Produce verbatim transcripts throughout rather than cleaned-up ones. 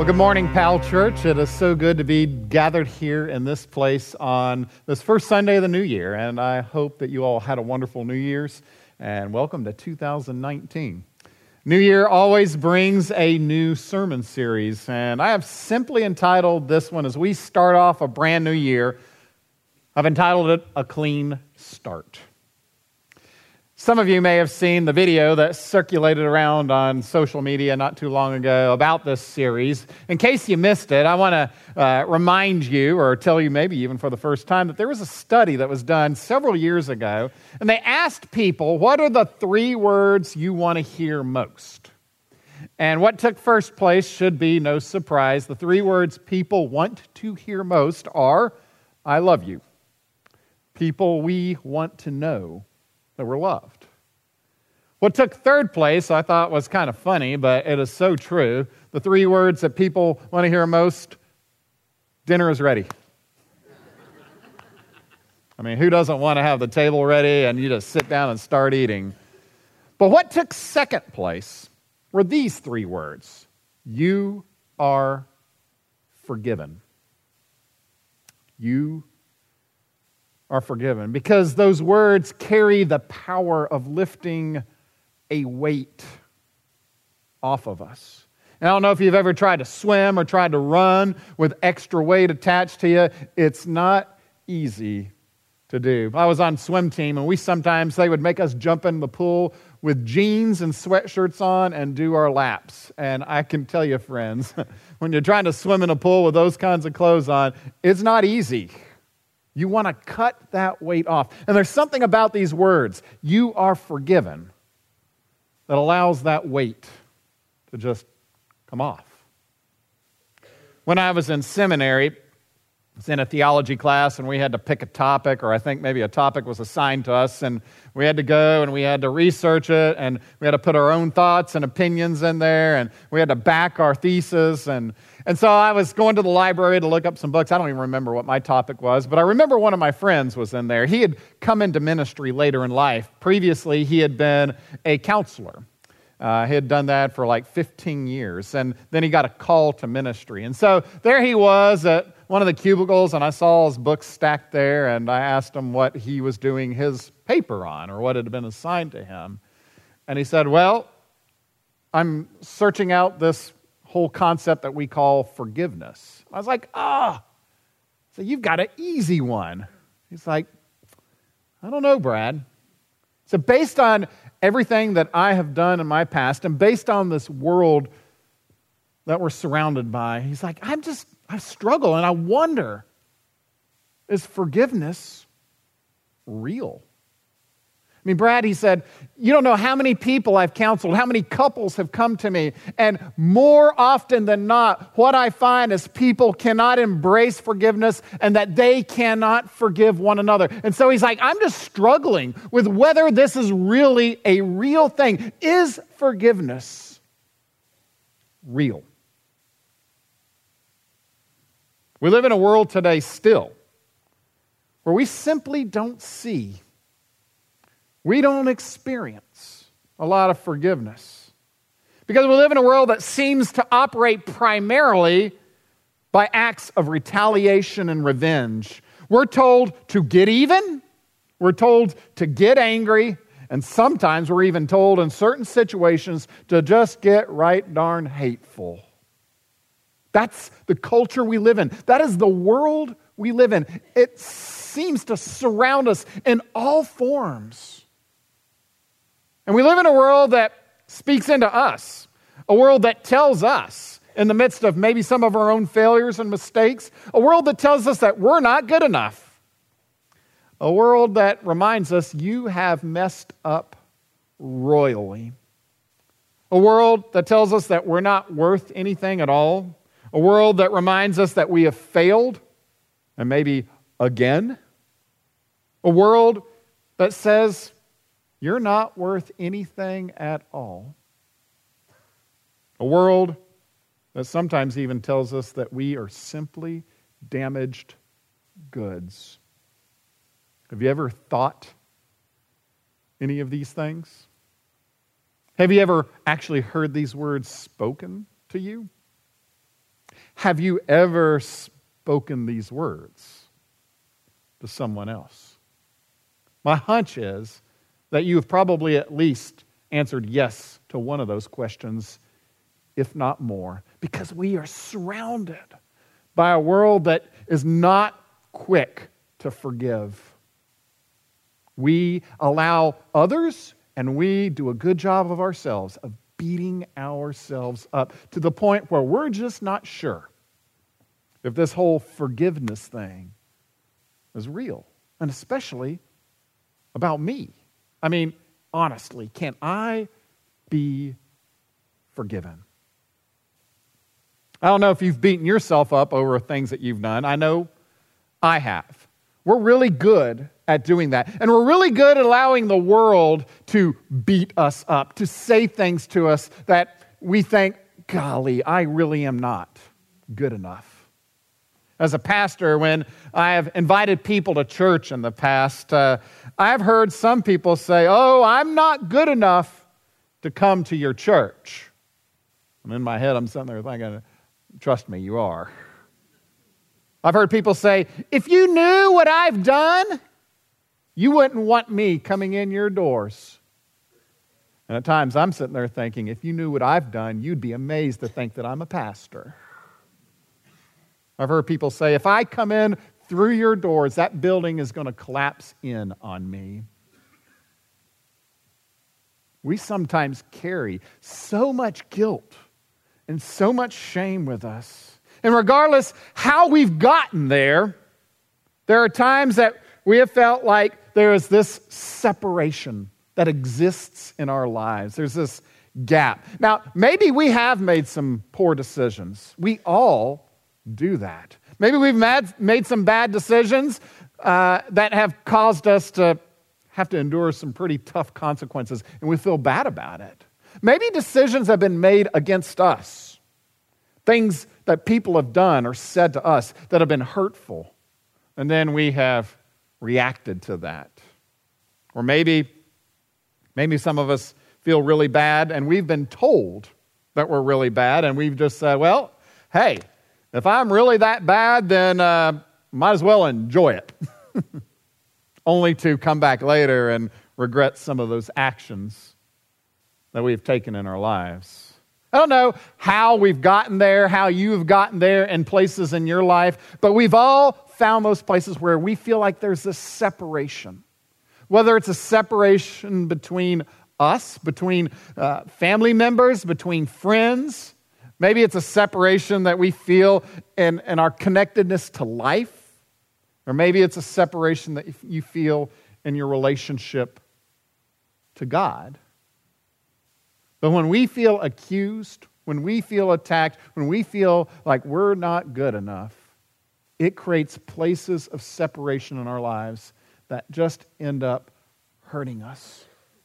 Good morning, Powell Church. It is so good to be gathered here in this place on this first Sunday of the new year, and I hope that you all had a wonderful New Year's, and welcome to two thousand nineteen. New Year always brings a new sermon series, and I have simply entitled this one, as we start off a brand new year, I've entitled it, A Clean Start. Some of you may have seen the video that circulated around on social media not too long ago about this series. In case you missed it, I want to uh, remind you, or tell you maybe even for the first time, that there was a study that was done several years ago, and they asked people, what are the three words you want to hear most? And what took first place should be no surprise. The three words people want to hear most are, I love you. People we want to know that we're loved. What took third place, I thought was kind of funny, but it is so true. The three words that people want to hear most, dinner is ready. I mean, who doesn't want to have the table ready and you just sit down and start eating? But what took second place were these three words. You are forgiven. You are forgiven, because those words carry the power of lifting a weight off of us. And I don't know if you've ever tried to swim or tried to run with extra weight attached to you. It's not easy to do. I was on swim team, and we sometimes, they would make us jump in the pool with jeans and sweatshirts on and do our laps. And I can tell you, friends, when you're trying to swim in a pool with those kinds of clothes on, it's not easy. You want to cut that weight off. And there's something about these words, you are forgiven, that allows that weight to just come off. When I was in seminary, I was in a theology class, and we had to pick a topic, or I think maybe a topic was assigned to us, and we had to go and we had to research it, and we had to put our own thoughts and opinions in there, and we had to back our thesis. And, and so I was going to the library to look up some books. I don't even remember what my topic was, but I remember one of my friends was in there. He had come into ministry later in life. Previously, he had been a counselor. Uh, he had done that for like fifteen years, and then he got a call to ministry. And so there he was at one of the cubicles, and I saw his books stacked there, and I asked him what he was doing his paper on, or what had been assigned to him. And he said, well, I'm searching out this whole concept that we call forgiveness. I was like, ah, oh. So you've got an easy one. He's like, I don't know, Brad. So based on everything that I have done in my past, and based on this world that we're surrounded by, he's like, I'm just, I struggle, and I wonder, is forgiveness real? I mean, Brad, he said, you don't know how many people I've counseled, how many couples have come to me, and more often than not, what I find is people cannot embrace forgiveness and that they cannot forgive one another. And so he's like, I'm just struggling with whether this is really a real thing. Is forgiveness real? We live in a world today still where we simply don't see, we don't experience a lot of forgiveness. Because we live in a world that seems to operate primarily by acts of retaliation and revenge. We're told to get even, we're told to get angry, and sometimes we're even told in certain situations to just get right darn hateful. That's the culture we live in. That is the world we live in. It seems to surround us in all forms. And we live in a world that speaks into us, a world that tells us, in the midst of maybe some of our own failures and mistakes, a world that tells us that we're not good enough, a world that reminds us you have messed up royally, a world that tells us that we're not worth anything at all, a world that reminds us that we have failed, and maybe again, a world that says, you're not worth anything at all. A world that sometimes even tells us that we are simply damaged goods. Have you ever thought any of these things? Have you ever actually heard these words spoken to you? Have you ever spoken these words to someone else? My hunch is that you have probably at least answered yes to one of those questions, if not more, because we are surrounded by a world that is not quick to forgive. We allow others, and we do a good job of ourselves, of beating ourselves up to the point where we're just not sure if this whole forgiveness thing is real, and especially about me. I mean, honestly, can I be forgiven? I don't know if you've beaten yourself up over things that you've done. I know I have. We're really good at doing that. And we're really good at allowing the world to beat us up, to say things to us that we think, golly, I really am not good enough. As a pastor, when I have invited people to church in the past, uh, I've heard some people say, oh, I'm not good enough to come to your church. And in my head, I'm sitting there thinking, trust me, you are. I've heard people say, if you knew what I've done, you wouldn't want me coming in your doors. And at times I'm sitting there thinking, if you knew what I've done, you'd be amazed to think that I'm a pastor. I've heard people say, if I come in through your doors, that building is going to collapse in on me. We sometimes carry so much guilt and so much shame with us. And regardless how we've gotten there, there are times that we have felt like there is this separation that exists in our lives. There's this gap. Now, maybe we have made some poor decisions. We all do that. Maybe we've mad, made some bad decisions uh, that have caused us to have to endure some pretty tough consequences, and we feel bad about it. Maybe decisions have been made against us. Things that people have done or said to us that have been hurtful, and then we have reacted to that. Or maybe, maybe some of us feel really bad, and we've been told that we're really bad, and we've just said, well, hey, if I'm really that bad, then uh, might as well enjoy it. Only to come back later and regret some of those actions that we've taken in our lives. I don't know how we've gotten there, how you've gotten there in places in your life, but we've all found those places where we feel like there's this separation. Whether it's a separation between us, between uh, family members, between friends. Maybe it's a separation that we feel in, in our connectedness to life. Or maybe it's a separation that you feel in your relationship to God. But when we feel accused, when we feel attacked, when we feel like we're not good enough, it creates places of separation in our lives that just end up hurting us.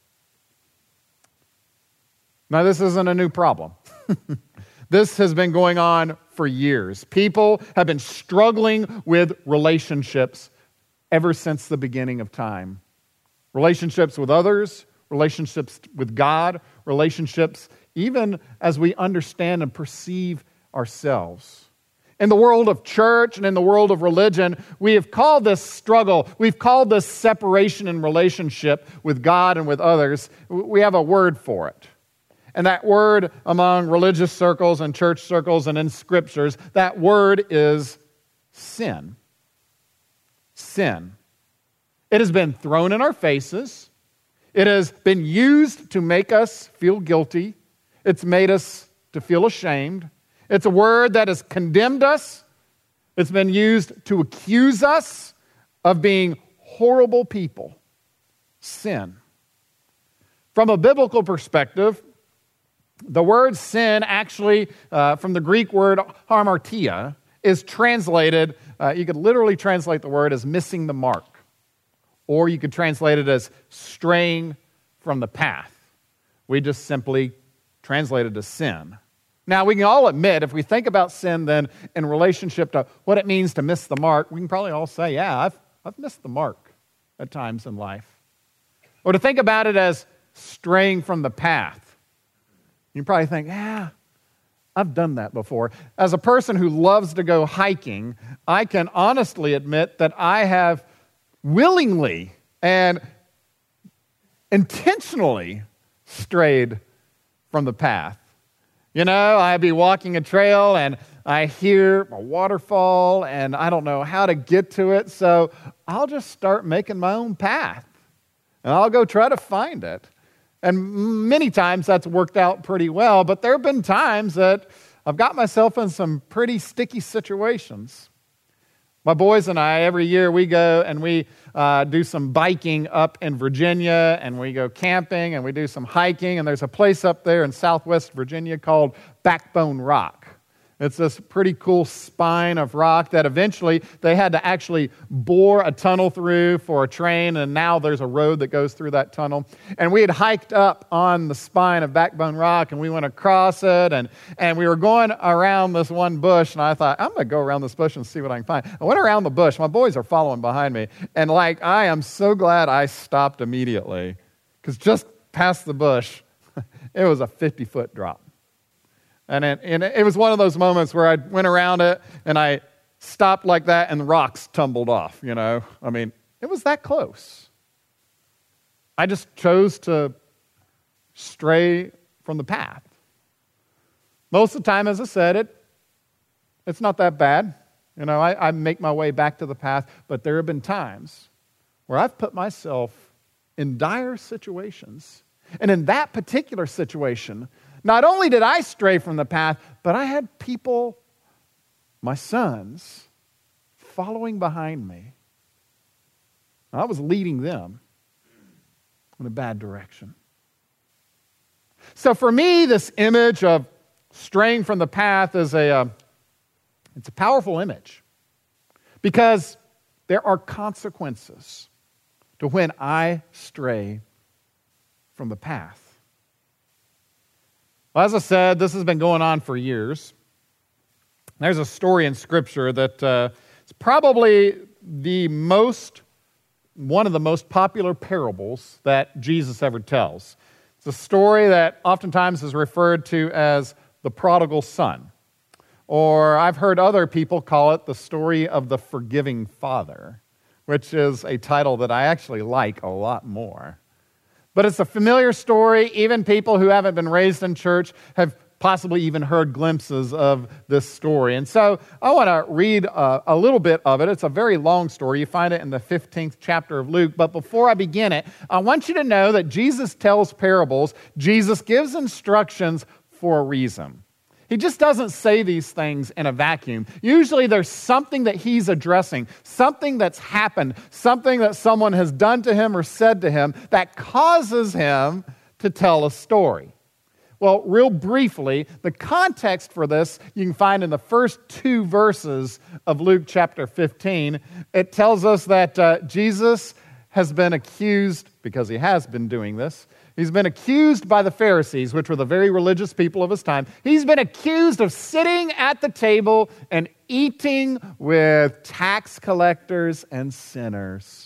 Now, this isn't a new problem. This has been going on for years. People have been struggling with relationships ever since the beginning of time. Relationships with others, relationships with God, relationships even as we understand and perceive ourselves. In the world of church and in the world of religion, we have called this struggle, we've called this separation in relationship with God and with others, we have a word for it. And that word among religious circles and church circles and in scriptures, that word is sin. Sin. It has been thrown in our faces. It has been used to make us feel guilty. It's made us to feel ashamed. It's a word that has condemned us. It's been used to accuse us of being horrible people. Sin. From a biblical perspective, the word sin actually, uh, from the Greek word hamartia, is translated, uh, you could literally translate the word as missing the mark. Or you could translate it as straying from the path. We just simply translate it as sin. Now, we can all admit, if we think about sin then in relationship to what it means to miss the mark, we can probably all say, yeah, I've, I've missed the mark at times in life. Or to think about it as straying from the path. You probably think, yeah, I've done that before. As a person who loves to go hiking, I can honestly admit that I have willingly and intentionally strayed from the path. You know, I'd be walking a trail and I hear a waterfall and I don't know how to get to it, so I'll just start making my own path and I'll go try to find it. And many times that's worked out pretty well, but there have been times that I've got myself in some pretty sticky situations. My boys and I, every year we go and we uh, do some biking up in Virginia, and we go camping and we do some hiking, and there's a place up there in southwest Virginia called Backbone Rock. It's this pretty cool spine of rock that eventually they had to actually bore a tunnel through for a train, and now there's a road that goes through that tunnel. And we had hiked up on the spine of Backbone Rock, and we went across it, and, and we were going around this one bush, and I thought, I'm going to go around this bush and see what I can find. I went around the bush. My boys are following behind me, and like, I am so glad I stopped immediately, because just past the bush, it was a fifty-foot drop. And it, and it was one of those moments where I went around it and I stopped like that and the rocks tumbled off, you know. I mean, it was that close. I just chose to stray from the path. Most of the time, as I said, it it's not that bad. You know, I, I make my way back to the path, but there have been times where I've put myself in dire situations. And in that particular situation, not only did I stray from the path, but I had people, my sons, following behind me. I was leading them in a bad direction. So for me, this image of straying from the path is a, uh, it's a powerful image, because there are consequences to when I stray from the path. Well, as I said, this has been going on for years. There's a story in Scripture that uh, is probably the most, one of the most popular parables that Jesus ever tells. It's a story that oftentimes is referred to as the prodigal son, or I've heard other people call it the story of the forgiving father, which is a title that I actually like a lot more. But it's a familiar story. Even people who haven't been raised in church have possibly even heard glimpses of this story. And so I want to read a, a little bit of it. It's a very long story. You find it in the fifteenth chapter of Luke. But before I begin it, I want you to know that Jesus tells parables. Jesus gives instructions for a reason. He just doesn't say these things in a vacuum. Usually there's something that he's addressing, something that's happened, something that someone has done to him or said to him that causes him to tell a story. Well, real briefly, the context for this you can find in the first two verses of Luke chapter fifteen. It tells us that uh, Jesus has been accused, because he has been doing this, he's been accused by the Pharisees, which were the very religious people of his time. He's been accused of sitting at the table and eating with tax collectors and sinners.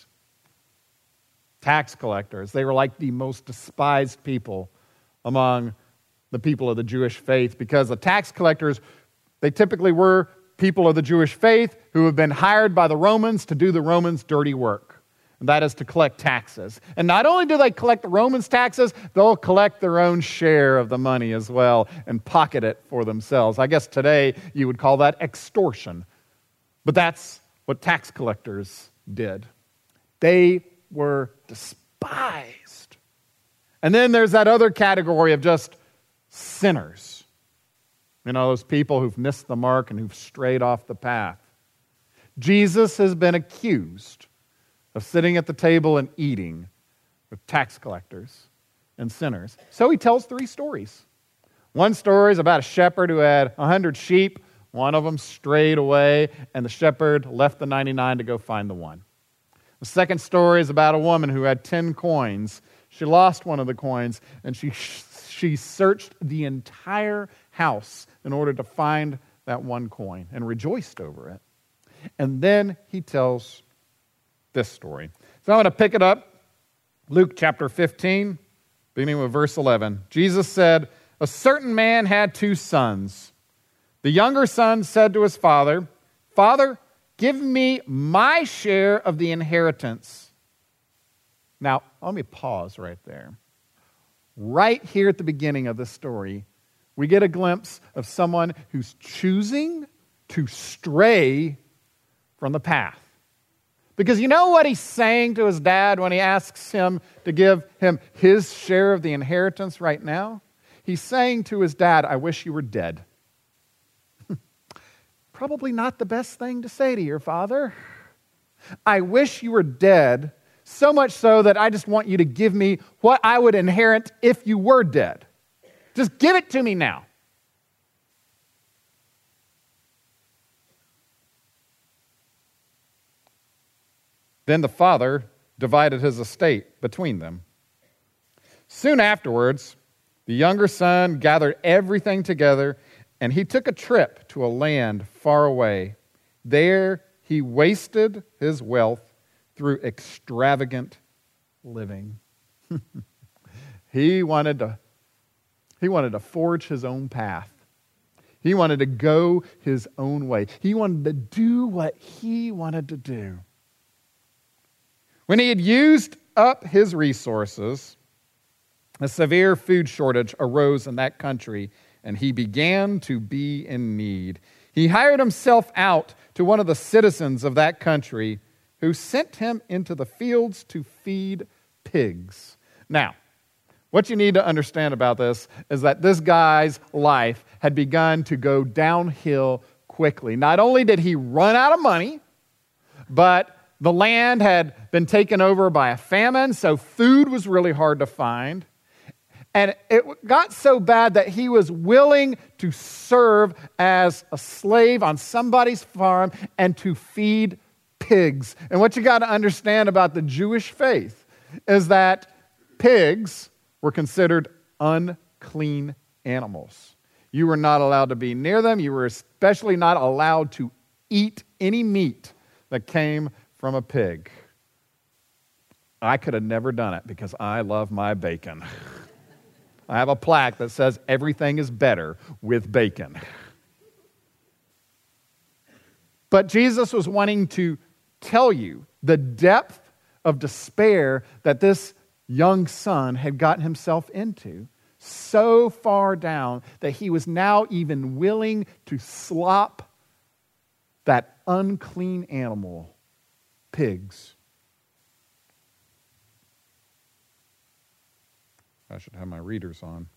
Tax collectors. They were like the most despised people among the people of the Jewish faith, because the tax collectors, they typically were people of the Jewish faith who have been hired by the Romans to do the Romans' dirty work. And that is to collect taxes. And not only do they collect the Romans' taxes, they'll collect their own share of the money as well and pocket it for themselves. I guess today you would call that extortion. But that's what tax collectors did. They were despised. And then there's that other category of just sinners. You know, those people who've missed the mark and who've strayed off the path. Jesus has been accused of sitting at the table and eating with tax collectors and sinners. So he tells three stories. One story is about a shepherd who had a hundred sheep. One of them strayed away, and the shepherd left the ninety-nine to go find the one. The second story is about a woman who had ten coins. She lost one of the coins, and she, she searched the entire house in order to find that one coin and rejoiced over it. And then he tells this story. So I'm going to pick it up, Luke chapter fifteen, beginning with verse eleven. Jesus said, "A certain man had two sons. The younger son said to his father, "Father, give me my share of the inheritance." Now, let me pause right there. Right here at the beginning of this story, we get a glimpse of someone who's choosing to stray from the path. Because you know what he's saying to his dad when he asks him to give him his share of the inheritance right now? He's saying to his dad, "I wish you were dead." Probably not the best thing to say to your father. I wish you were dead, so much so that I just want you to give me what I would inherit if you were dead. Just give it to me now. Then the father divided his estate between them. Soon afterwards, the younger son gathered everything together, and he took a trip to a land far away. There he wasted his wealth through extravagant living. he wanted to, he wanted to forge his own path. He wanted to go his own way. He wanted to do what he wanted to do. When he had used up his resources, a severe food shortage arose in that country, and he began to be in need. He hired himself out to one of the citizens of that country, who sent him into the fields to feed pigs. Now, what you need to understand about this is that this guy's life had begun to go downhill quickly. Not only did he run out of money, but the land had been taken over by a famine, so food was really hard to find. And it got so bad that he was willing to serve as a slave on somebody's farm and to feed pigs. And what you got to understand about the Jewish faith is that pigs were considered unclean animals. You were not allowed to be near them. You were especially not allowed to eat any meat that came from a pig. I could have never done it because I love my bacon. I have a plaque that says everything is better with bacon. But Jesus was wanting to tell you the depth of despair that this young son had gotten himself into, so far down that he was now even willing to slop that unclean animal, pigs. I should have my readers on.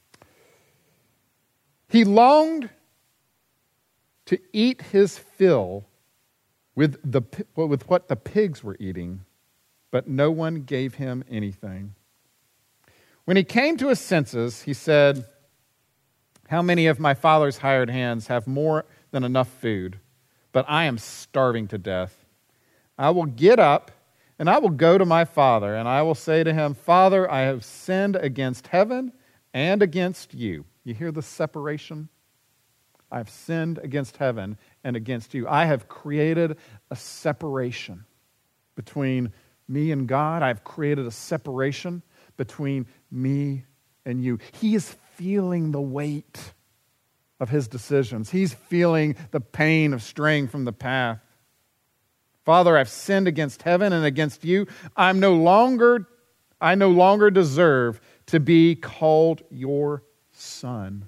He longed to eat his fill with the with what the pigs were eating, but no one gave him anything. When he came to his senses, he said, "How many of my father's hired hands have more than enough food, but I am starving to death. I will get up and I will go to my father, and I will say to him, 'Father, I have sinned against heaven and against you.'" You hear the separation? I have sinned against heaven and against you. I have created a separation between me and God. I have created a separation between me and you. He is feeling the weight of his decisions. He's feeling the pain of straying from the path. "Father, I've sinned against heaven and against you. I'm no longer, I no longer deserve to be called your son."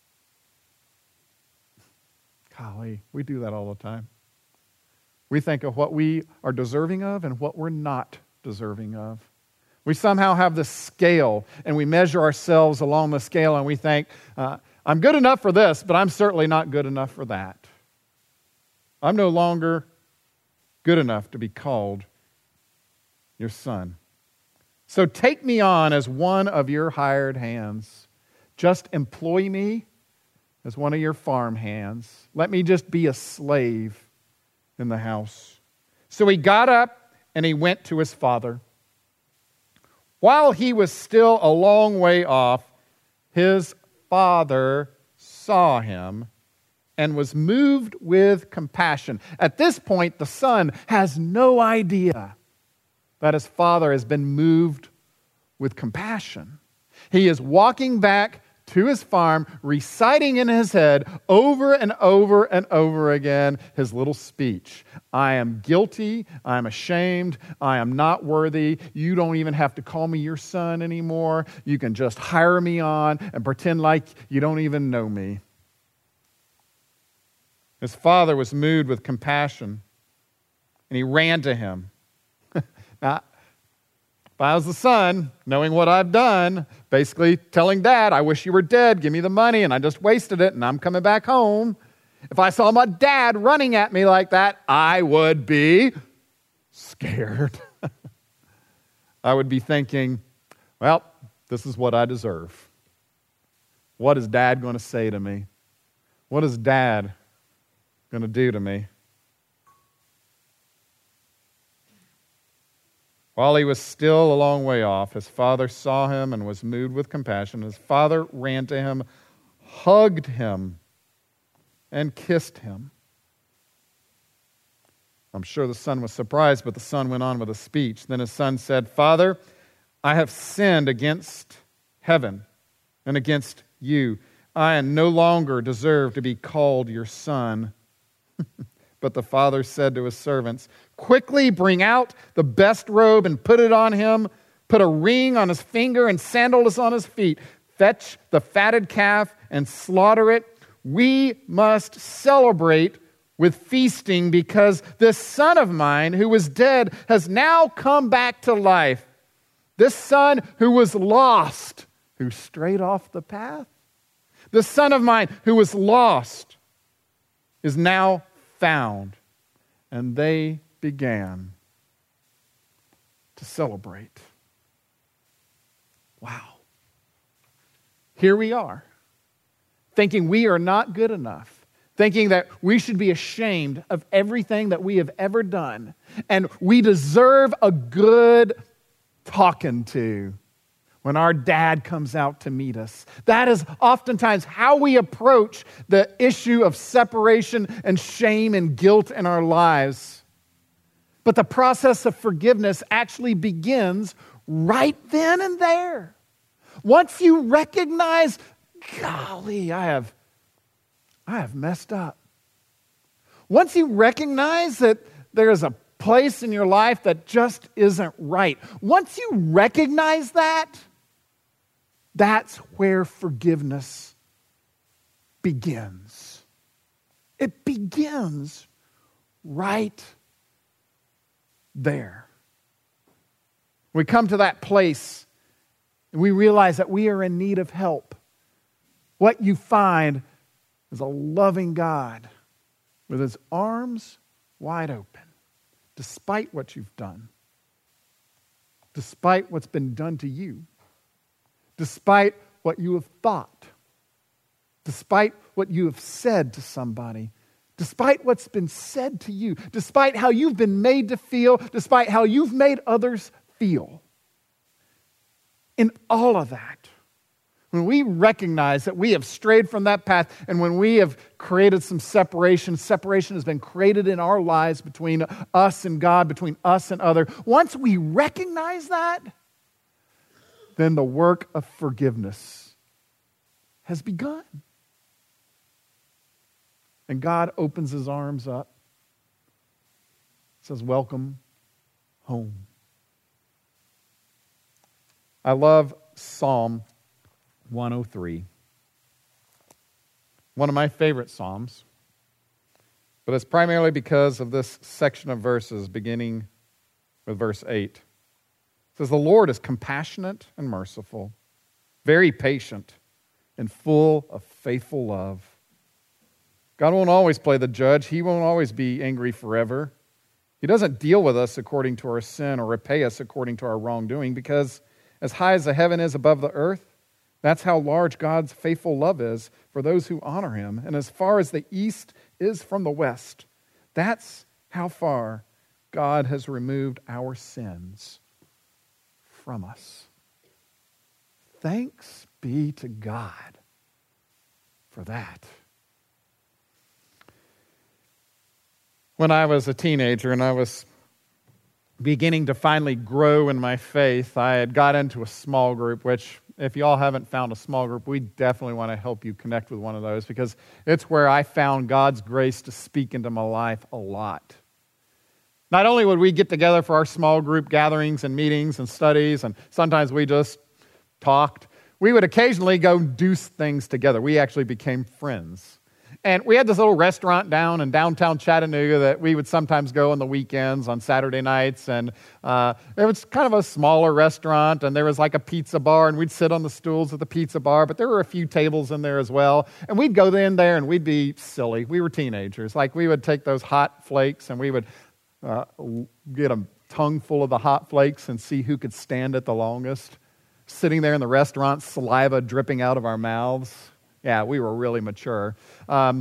Golly, we do that all the time. We think of what we are deserving of and what we're not deserving of. We somehow have this scale, and we measure ourselves along the scale, and we think, uh, I'm good enough for this, but I'm certainly not good enough for that. I'm no longer good enough to be called your son. So take me on as one of your hired hands. Just employ me as one of your farm hands. Let me just be a slave in the house. So he got up and he went to his father. While he was still a long way off, his father saw him and was moved with compassion. At this point, the son has no idea that his father has been moved with compassion. He is walking back to his farm, reciting in his head over and over and over again his little speech. I am guilty. I am ashamed. I am not worthy. You don't even have to call me your son anymore. You can just hire me on and pretend like you don't even know me. His father was moved with compassion, and he ran to him. Now, if I was the son, knowing what I've done, basically telling Dad, I wish you were dead, give me the money, and I just wasted it, and I'm coming back home. If I saw my dad running at me like that, I would be scared. I would be thinking, well, this is what I deserve. What is Dad going to say to me? What is Dad going to do to me? While he was still a long way off, his father saw him and was moved with compassion. His father ran to him, hugged him, and kissed him. I'm sure the son was surprised, but the son went on with a speech. Then his son said, Father, I have sinned against heaven and against you. I no longer deserve to be called your son. But the father said to his servants, quickly bring out the best robe and put it on him. Put a ring on his finger and sandals on his feet. Fetch the fatted calf and slaughter it. We must celebrate with feasting because this son of mine who was dead has now come back to life. This son who was lost, who strayed off the path. The son of mine who was lost is now found. And they began to celebrate. Wow. Here we are, thinking we are not good enough, thinking that we should be ashamed of everything that we have ever done, and we deserve a good talking to when our dad comes out to meet us. That is oftentimes how we approach the issue of separation and shame and guilt in our lives. But the process of forgiveness actually begins right then and there. Once you recognize, golly, I have, I have messed up. Once you recognize that there is a place in your life that just isn't right. Once you recognize that, that's where forgiveness begins. It begins right there. We come to that place and we realize that we are in need of help. What you find is a loving God with his arms wide open, despite what you've done, despite what's been done to you. Despite what you have thought, despite what you have said to somebody, despite what's been said to you, despite how you've been made to feel, despite how you've made others feel. In all of that, when we recognize that we have strayed from that path and when we have created some separation, separation has been created in our lives between us and God, between us and other. Once we recognize that, then the work of forgiveness has begun. And God opens his arms up, says, welcome home. I love Psalm one oh three. One of my favorite Psalms, but it's primarily because of this section of verses beginning with verse eight. It says, the Lord is compassionate and merciful, very patient and full of faithful love. God won't always play the judge. He won't always be angry forever. He doesn't deal with us according to our sin or repay us according to our wrongdoing, because as high as the heaven is above the earth, that's how large God's faithful love is for those who honor him. And as far as the east is from the west, that's how far God has removed our sins from us. Thanks be to God for that. When I was a teenager and I was beginning to finally grow in my faith, I had got into a small group, which if you all haven't found a small group, we definitely want to help you connect with one of those, because it's where I found God's grace to speak into my life a lot. Not only would we get together for our small group gatherings and meetings and studies, and sometimes we just talked, we would occasionally go do things together. We actually became friends. And we had this little restaurant down in downtown Chattanooga that we would sometimes go on the weekends, on Saturday nights. And uh, it was kind of a smaller restaurant, and there was like a pizza bar, and we'd sit on the stools at the pizza bar, but there were a few tables in there as well. And we'd go in there, and we'd be silly. We were teenagers. Like, we would take those hot flakes, and we would uh, get a tongue full of the hot flakes and see who could stand it the longest. Sitting there in the restaurant, saliva dripping out of our mouths. Yeah, we were really mature. Um,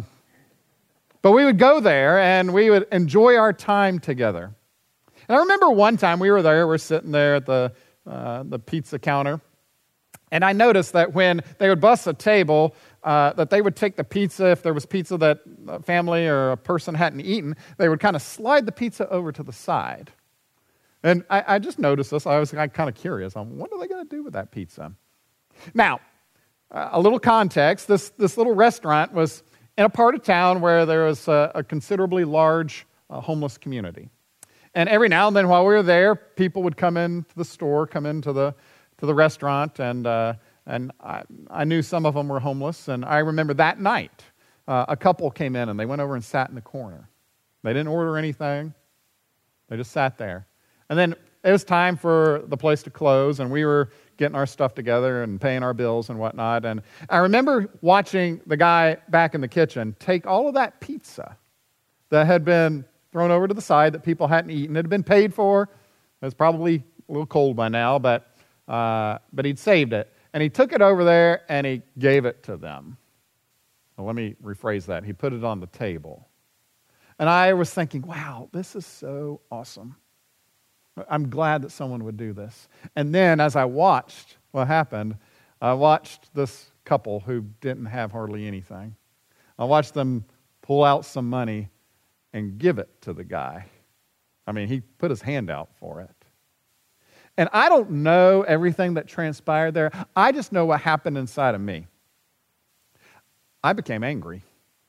but we would go there, and we would enjoy our time together. And I remember one time we were there, we're sitting there at the, uh, the pizza counter, and I noticed that when they would bus a table, uh, that they would take the pizza, if there was pizza that a family or a person hadn't eaten, they would kind of slide the pizza over to the side. And I, I just noticed this. I was kind of curious on what are they going to do with that pizza? Now, Uh, a little context, this, this little restaurant was in a part of town where there was a, a considerably large uh, homeless community. And every now and then while we were there, people would come into the store, come into the to the restaurant, and uh, and I, I knew some of them were homeless. And I remember that night, uh, a couple came in and they went over and sat in the corner. They didn't order anything. They just sat there. And then it was time for the place to close, and we were getting our stuff together and paying our bills and whatnot. And I remember watching the guy back in the kitchen take all of that pizza that had been thrown over to the side that people hadn't eaten. It had been paid for. It was probably a little cold by now, but uh, but he'd saved it. And he took it over there and he gave it to them. Well, let me rephrase that. He put it on the table. And I was thinking, wow, this is so awesome. I'm glad that someone would do this. And then as I watched what happened, I watched this couple who didn't have hardly anything. I watched them pull out some money and give it to the guy. I mean, he put his hand out for it. And I don't know everything that transpired there. I just know what happened inside of me. I became angry.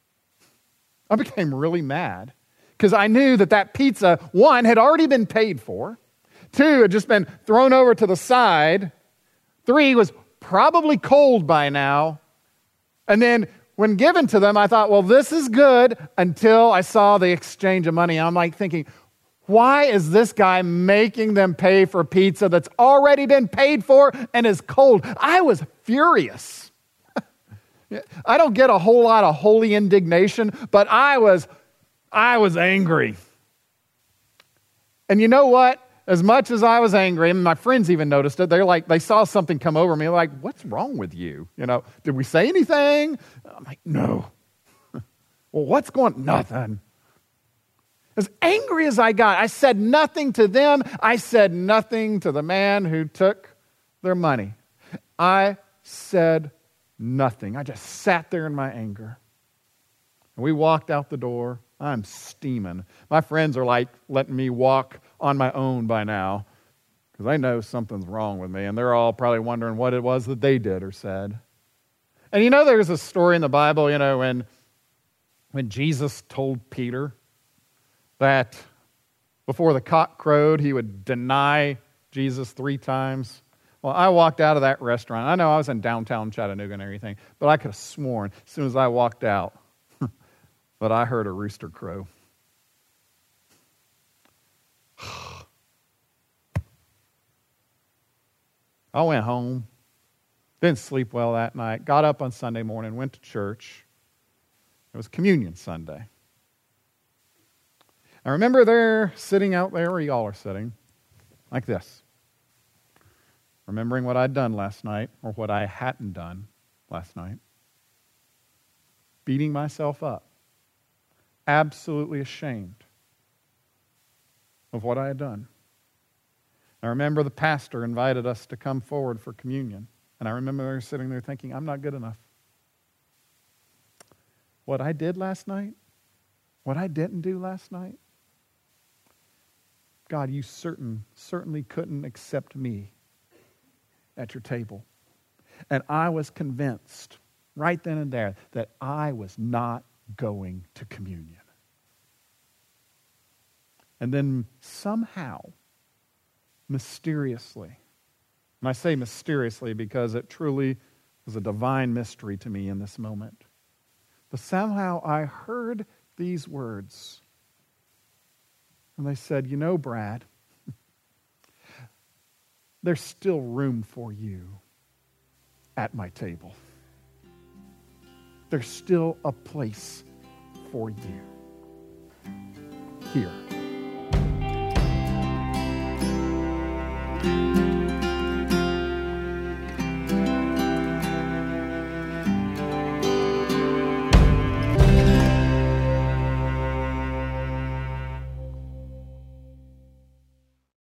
I became really mad. Because I knew that that pizza, one, had already been paid for. Two, had just been thrown over to the side. Three, was probably cold by now. And then when given to them, I thought, well, this is good, until I saw the exchange of money. I'm like thinking, why is this guy making them pay for pizza that's already been paid for and is cold? I was furious. I don't get a whole lot of holy indignation, but I was I was angry. And you know what? As much as I was angry, and my friends even noticed it, they're like, they saw something come over me, they're like, what's wrong with you? You know, did we say anything? I'm like, no. Well, what's going, nothing. As angry as I got, I said nothing to them. I said nothing to the man who took their money. I said nothing. I just sat there in my anger. And we walked out the door. I'm steaming. My friends are like letting me walk on my own by now because they know something's wrong with me, and they're all probably wondering what it was that they did or said. And you know, there's a story in the Bible, you know, when, when Jesus told Peter that before the cock crowed, he would deny Jesus three times. Well, I walked out of that restaurant. I know I was in downtown Chattanooga and everything, but I could have sworn as soon as I walked out, but I heard a rooster crow. I went home, didn't sleep well that night, got up on Sunday morning, went to church. It was Communion Sunday. I remember there, sitting out there where y'all are sitting, like this, remembering what I'd done last night, or what I hadn't done last night, beating myself up. Absolutely ashamed of what I had done. I remember the pastor invited us to come forward for communion. And I remember sitting there thinking, I'm not good enough. What I did last night, what I didn't do last night, God, you certain, certainly couldn't accept me at your table. And I was convinced right then and there that I was not going to communion. And then somehow, mysteriously, and I say mysteriously because it truly was a divine mystery to me in this moment, but somehow I heard these words. And they said, you know, Brad, there's still room for you at my table. There's still a place for you here.